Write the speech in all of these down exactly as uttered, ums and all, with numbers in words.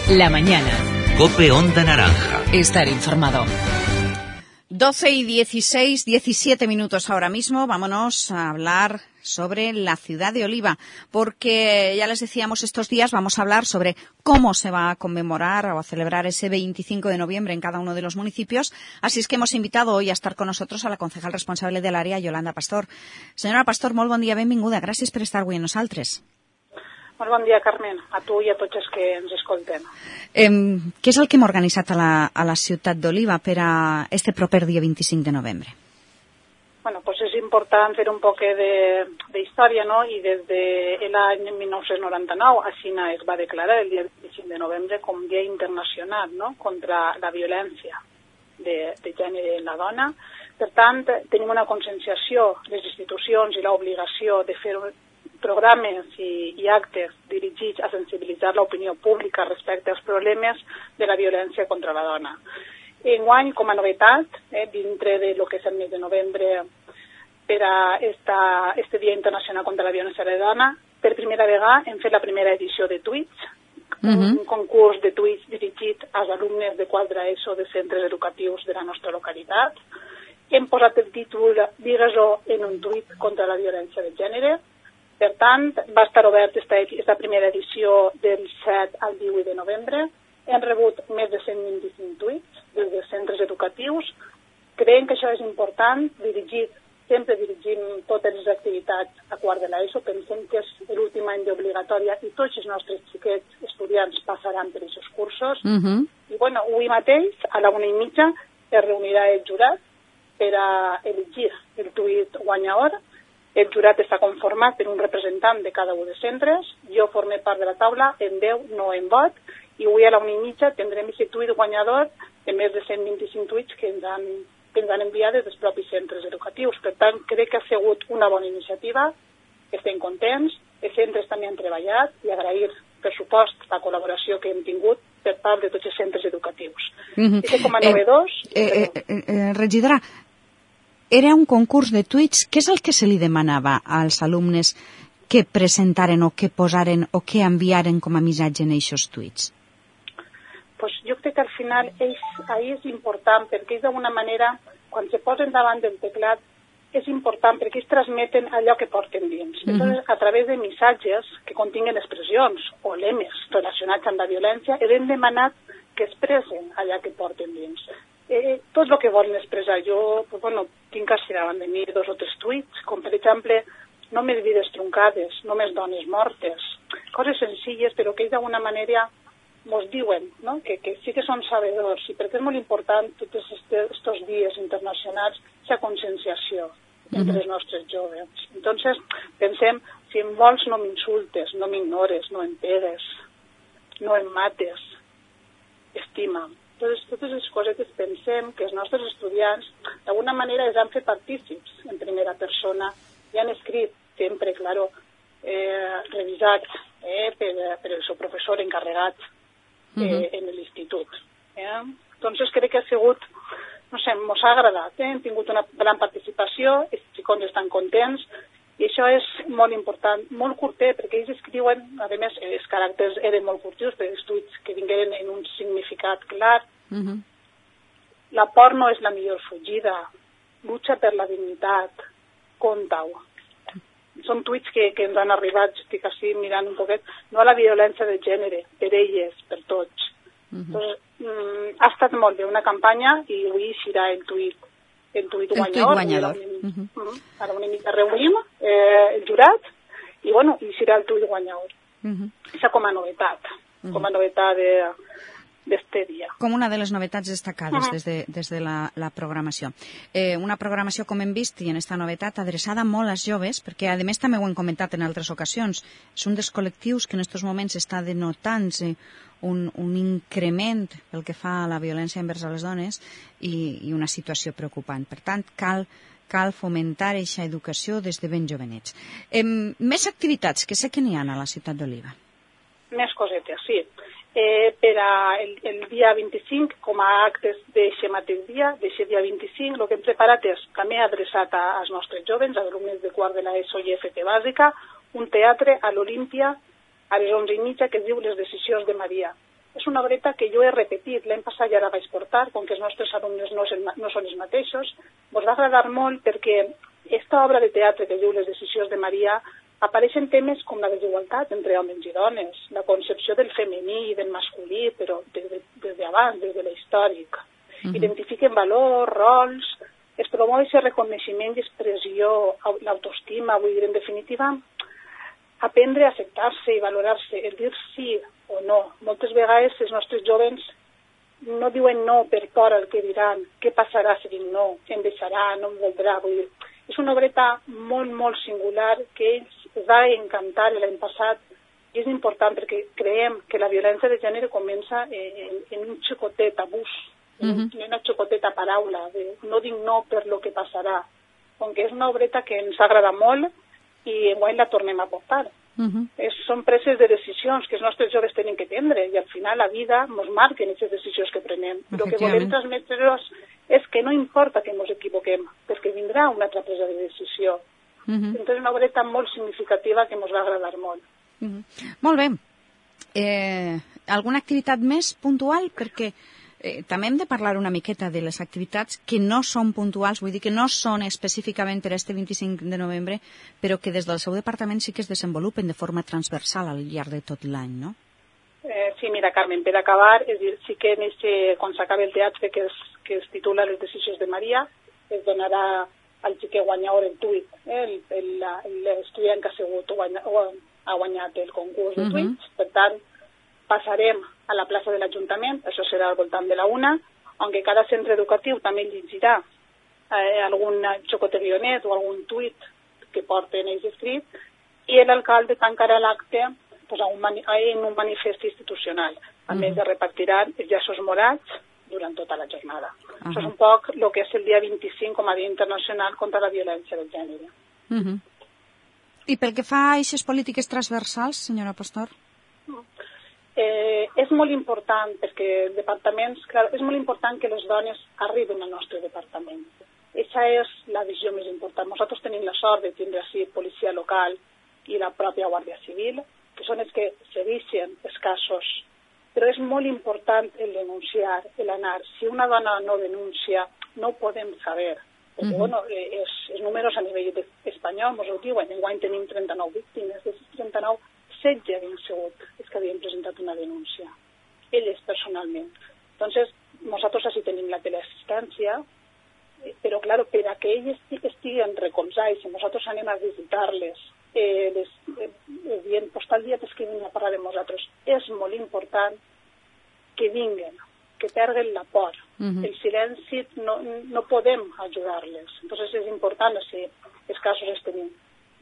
La mañana. COPE Onda Naranja. Estar informado. doce y dieciséis, diecisiete minutos ahora mismo. Vámonos a hablar sobre la ciudad de Oliva, porque ya les decíamos estos días vamos a hablar sobre cómo se va a conmemorar o a celebrar ese veinticinco de noviembre en cada uno de los municipios. Así es que hemos invitado hoy a estar con nosotros a la concejal responsable del área, Yolanda Pastor. Senyora Pastor, molt bon dia, benvinguda. Gràcies per estar avui amb nosaltres. Molt bon dia, Carmen, a tu i a tots els que ens escoltem. Eh, què és el que hem organitzat a la, a la ciutat d'Oliva per a este proper dia vint-i-cinc de novembre? Bueno, pues és important fer un poc de, de història, no? I des de l'any mil nou-cents noranta-nou, així es va declarar el dia vint-i-cinc de novembre com Dia Internacional, no?, contra la violència de, de gènere en la dona. Per tant, tenim una conscienciació, les institucions i l'obligació de fer programes i, i actes dirigits a sensibilitzar l'opinió pública respecte als problemes de la violència contra la dona. Enguany, com a novetat, eh, dintre de lo que és el mes de novembre per a esta, este Dia Internacional contra la Violència de la Dona, per primera vegada hem fet la primera edició de tuits, uh-huh. un concurs de tuits dirigit als alumnes de quadre ESO de centres educatius de la nostra localitat. Hem posat el títol "Digues-ho en un tuit contra la violència de gènere". Per tant, va estar obert esta, esta primera edició del set al divuit de novembre. Hem rebut més de cent vint-i-cinc tuits des de centres educatius. Creiem que això és important, dirigit, sempre dirigim totes les activitats a quart de l'ESO. Pensem que és l'últim any d'obligatòria i tots els nostres xiquets estudiants passaran per aquests cursos. Uh-huh. I bueno, avui mateix, a la una i mitja, es reunirà el jurat per a elegir el tuit guanyador. El jurat està conformat per un representant de cada un dels centres. Jo formé part de la taula en veu, no en vot, i avui a la una i mitja tindrem aquest tuit guanyador de més de cent vint-i-cinc tuits que ens han, que ens han enviat des dels propis centres educatius. Per tant, crec que ha sigut una bona iniciativa, estem contents, els centres també han treballat i agrair, per supost, la col·laboració que hem tingut per part de tots els centres educatius. Mm-hmm. I com a novedós... Eh, eh, eh, eh, regidora, era un concurs de tuits. Què és el que se li demanava als alumnes que presentaren o que posaren o que enviaren com a missatge en aquests tuits? Pues jo crec que al final és, ahí és important perquè és d'alguna manera, quan se posen davant del teclat, és important perquè ells transmeten allò que porten dins. Mm-hmm. Entonces, a través de missatges que continguen expressions o lemes relacionats amb la violència, hem demanat que expressen allò que porten dins. Eh, tot el que volen expressar. Jo, pues, bueno, tinc així davant de mi dos o tres tuits, com per exemple, només vides truncades, només dones mortes, coses senzilles, però que ells d'alguna manera ens diuen, no?, que, que sí que són sabedors, i perquè és molt important tots aquests dies internacionals, aquesta conscienciació entre els nostres joves. Entonces, pensem, si em vols no m'insultes, no m'ignores, no em pegues, no em mates, estima'm. Totes, totes les coses que pensem que els nostres estudiants d'alguna manera els han fet partícips en primera persona i han escrit sempre, claro, eh, revisat eh, per, per el seu professor encarregat eh, uh-huh. en l'institut. Eh? Entonces crec que ha sigut, no sé, mos ha agradat, eh? hem tingut una gran participació, els xicons estan contents i això és molt important, molt curtet, perquè ells escriuen, a més, els caràcters eren molt curtius, perquè els tuits que vingueren en un significat clar. Uh-huh. La por no és la millor fugida, lucha per la dignitat, conta-ho. Són tuits que, que ens han arribat, estic així mirant un poquet, no a la violència de gènere, per elles, per tots. Uh-huh. Entonces, mm, ha estat molt bé una campanya i avui serà el tuit el tuit guanyador. guanyador. Uh-huh. Uh-huh. Ara una mica reunim eh, el jurat i, bueno, i serà el tuit guanyador. Uh-huh. Això com a novetat, uh-huh. com a novetat de, d'este dia. Com una de les novetats destacades uh-huh. des de, des de la, la programació. Eh, una programació, com hem vist, i en esta novetat, adreçada molt als joves, perquè, a més, també ho hem comentat en altres ocasions, és un dels col·lectius que en aquests moments està denotant-se un, un increment pel que fa a la violència envers a les dones i, i una situació preocupant. Per tant, cal, cal fomentar aquesta educació des de ben jovenets. Eh, més activitats, que sé que n'hi ha a la ciutat d'Oliva. Més cosetes, sí. Eh, per a el, el dia vint-i-cinc, com a actes d'aquest mateix dia, d'aquest dia vint-i-cinc, el que hem preparat és també adreçat a, als nostres jovens, als alumnes de quart de l'ESO i F P bàsica, un teatre a l'Olímpia a les onze i mitja que es diu Les decisions de Maria. és una obreta que jo he repetit, l'any passat ja la vaig portar, com que els nostres alumnes no, el, no són els mateixos, ens va agradar molt perquè aquesta obra de teatre que diu Les decisions de Maria apareixen temes com la desigualtat entre homes i dones, la concepció del femení i del masculí, però des de, des de abans, des de la històrica. Uh-huh. Identifiquen valors, rols, es promou aquest reconeixement i expressió, l'autoestima, vull dir, en definitiva, aprendre a acceptar-se i valorar-se, el dir sí o no. Moltes vegades els nostres joves no diuen no per por al que diran, què passarà si dic no, em deixarà, no em voldrà, vull dir. És una obreta molt, molt singular que ells es va encantar l'any passat i és important perquè creiem que la violència de gènere comença en, en un xicotet abús, uh-huh. en una xicoteta paraula, de no dic no per lo que passarà, com que és una obreta que ens agrada molt i enguany la tornem a portar. Uh-huh. Es, són preses de decisions que els nostres joves tenen que prendre i al final la vida ens marquen aquestes decisions que prenem. El que volem transmetre-los és que no importa que ens equivoquem, perquè vindrà una altra presa de decisió. Uh-huh. Entonces una obreta molt significativa que ens va agradar molt. Uh-huh. Molt bé. Eh, alguna activitat més puntual? Perquè Eh, també hem de parlar una miqueta de les activitats que no són puntuals, vull dir que no són específicament per este vint-i-cinc de novembre, però que des del seu departament sí que es desenvolupen de forma transversal al llarg de tot l'any, no? Eh, sí, mira, Carmen, per acabar, és dir, sí que en este, quan s'acabi el teatre que es, que es titula Les decisions de Maria, es donarà al xiquet guanyador el tuit, eh, l'estudiant que ha sigut guanya, o ha guanyat el concurs de tuits, uh-huh. Per tant, passarem a la plaça de l'Ajuntament, això serà al voltant de la una, on cada centre educatiu també llegirà eh, algun xocoterionet o algun tuit que porten ells escrit, i l'alcalde tancarà l'acte pues, un mani- en un manifest institucional. A uh-huh. més de repartiran els llaços morats durant tota la jornada. Uh-huh. Això és un poc el que és el dia vint-i-cinc com a Dia Internacional contra la Violència del Gènere. Uh-huh. I pel que fa a aquestes polítiques transversals, senyora Pastor? Eh, és molt important perquè el departament, clar, és molt important que les dones arriben al nostre departament. Aquesta és la visió més important. Nosaltres tenim la sort de tindre així policia local i la pròpia Guàrdia Civil, que són els que segueixen els casos. Però és molt important el denunciar, el anar. Si una dona no denuncia, no ho podem saber. Perquè, uh-huh. bueno, els, els números a nivell espanyol ens ho diuen. Enguany tenim trenta-nou víctimes, de trenta-nou setze havien sigut els que havien presentat una denúncia, elles personalment. Entonces, nosaltres així tenim la teleassistència, però, claro, per a que elles estiguen recolzats i nosaltres anem a visitar-les, eh, les, eh, dient, pues tal dia que vinguen a parlar de nosaltres, és molt important que vinguen, que perden la por. Uh-huh. El silenci no, no podem ajudar-les. Entonces, és important, si els casos els tenim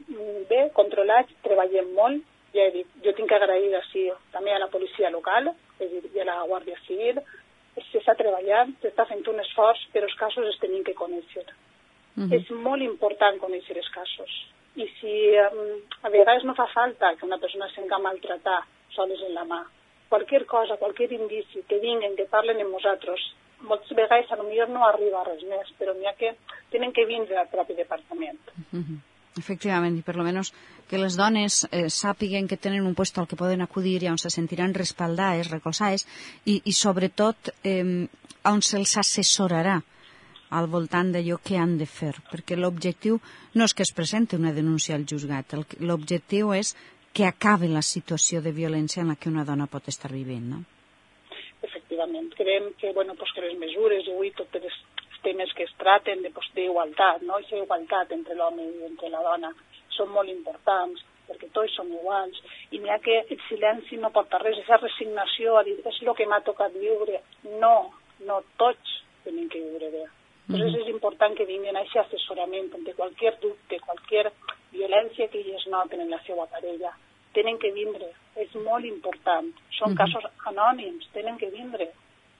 bé controlats, treballem molt. Ja he dit, jo tinc que agrair així també a la policia local, és dir, i a la Guàrdia Civil, s'està treballant, s'està fent un esforç, però els casos els tenim que conèixer. Uh-huh. És molt important conèixer els casos. I si um, a vegades no fa falta que una persona s'enga a maltratar soles en la mà, qualsevol cosa, qualsevol indici, que vinguen, que parlen amb nosaltres, moltes vegades potser no arriba res més, però n'hi ha que tenen que vindre al propi departament. Uh-huh. Efectivament, i per lo menos que les dones eh, sàpiguen que tenen un puesto al que poden acudir i on se sentiran respaldades, recolzades, i, i sobretot eh, on se'ls assessorarà al voltant d'allò que han de fer, perquè l'objectiu no és que es presenti una denúncia al juzgat, l'objectiu és que acabi la situació de violència en la que una dona pot estar vivint, no? Efectivament, creiem que, bueno, pues que les mesures i avui tots els temes que es traten de, pues, d'igualtat, no? Aquesta igualtat entre l'home i entre la dona són molt importants, perquè tots som iguals, i n'hi ha que el silenci no porta res, aquesta resignació a dir, és el que m'ha tocat viure. No, no, tots tenim que viure bé. Per això és important que vinguin a aquest assessorament de qualsevol dubte, qualsevol violència que ells noten en la seva parella. Tenen que vindre, és molt important. Són uh-huh. casos anònims, tenen que vindre.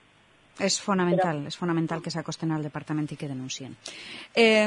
És fonamental, és fonamental que s'acosten al departament i que denuncien. Eh,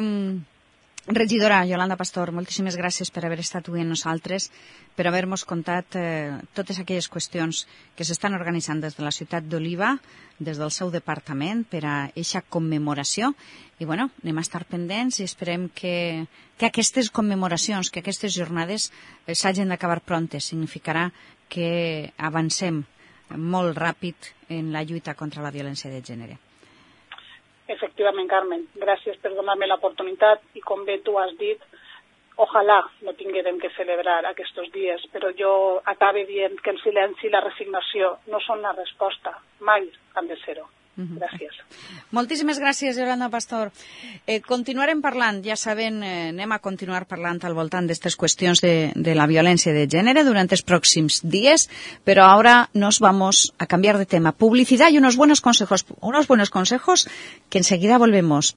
regidora Yolanda Pastor, moltíssimes gràcies per haver estat avui amb nosaltres, per haver-nos contat eh, totes aquelles qüestions que s'estan organitzant des de la ciutat d'Oliva, des del seu departament, per a eixa commemoració. I, bueno, anem a estar pendents i esperem que, que aquestes commemoracions, que aquestes jornades eh, s'hagin d'acabar prontes. Significarà que avancem molt ràpid en la lluita contra la violència de gènere. Efectivament, Carmen. Gràcies per donar-me l'oportunitat i com bé tu has dit, ojalà no tinguérem que celebrar aquests dies, però jo acabe dient que el silenci i la resignació no són la resposta, mai han de ser-ho. Gràcies. Moltíssimes gràcies, Yolanda Pastor. Eh, continuarem parlant, ja saben, eh, anem a continuar parlant al voltant d'aquestes qüestions de, de la violència de gènere durant els pròxims dies, pero ahora nos vamos a cambiar de tema. Publicidad y unos buenos consejos, unos buenos consejos que enseguida volvemos.